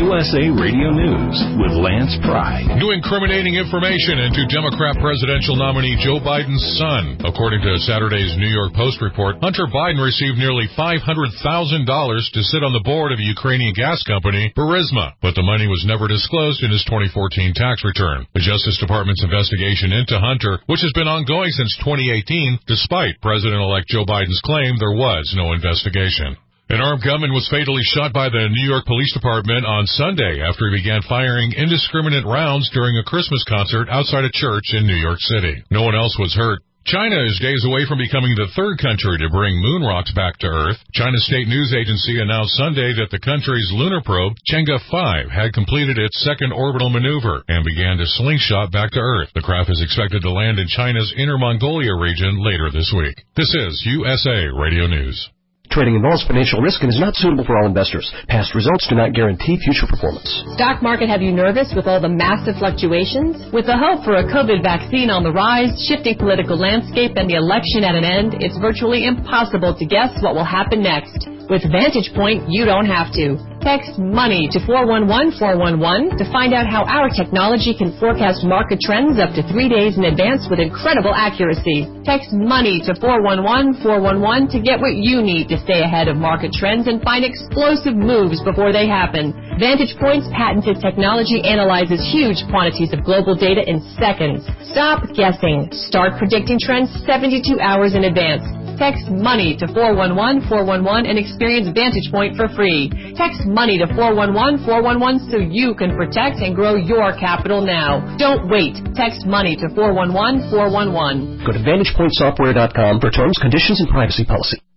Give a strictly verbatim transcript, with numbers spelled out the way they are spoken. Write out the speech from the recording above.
U S A Radio News with Lance Pry. New incriminating information into Democrat presidential nominee Joe Biden's son. According to Saturday's New York Post report, Hunter Biden received nearly five hundred thousand dollars to sit on the board of a Ukrainian gas company, Burisma, but the money was never disclosed in his twenty fourteen tax return. The Justice Department's investigation into Hunter, which has been ongoing since twenty eighteen, despite President-elect Joe Biden's claim there was no investigation. An armed gunman was fatally shot by the New York Police Department on Sunday after he began firing indiscriminate rounds during a Christmas concert outside a church in New York City. No one else was hurt. China is days away from becoming the third country to bring moon rocks back to Earth. China's state news agency announced Sunday that the country's lunar probe, Chang'e five, had completed its second orbital maneuver and began to slingshot back to Earth. The craft is expected to land in China's Inner Mongolia region later this week. This is U S A Radio News. Trading involves financial risk and is not suitable for all investors. Past results do not guarantee future performance. Stock market have you nervous with all the massive fluctuations? With the hope for a COVID vaccine on the rise, shifting political landscape, and the election at an end, it's virtually impossible to guess what will happen next. With Vantage Point, you don't have to. Text MONEY to four one one four one one to find out how our technology can forecast market trends up to three days in advance with incredible accuracy. Text MONEY to four one one four one one to get what you need to stay ahead of market trends and find explosive moves before they happen. Vantage Point's patented technology analyzes huge quantities of global data in seconds. Stop guessing. Start predicting trends seventy-two hours in advance. Text MONEY to four one one four one one and experience Vantage Point for free. Text MONEY to four one one four one one so you can protect and grow your capital now. Don't wait. Text MONEY to four one one four one one. Go to vantage point software dot com for terms, conditions, and privacy policy.